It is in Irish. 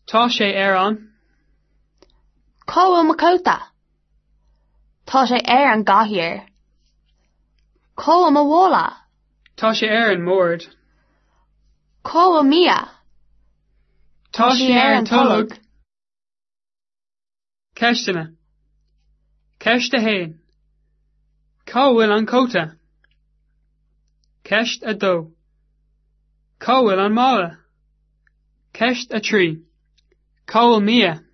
Tá sé an. Cóhfuil mo cóta. Tá sé an gcathaoir. Cóhfuil mo mhóla. Tá sé an mór. Cóhfuil mia. Tá sé an tullag. Ceistena. Ceist a hain. Cóhfuil an cóta. Ceist a dó. Cóhfuil an mála. Ceist a trí. Cóhfuil mia.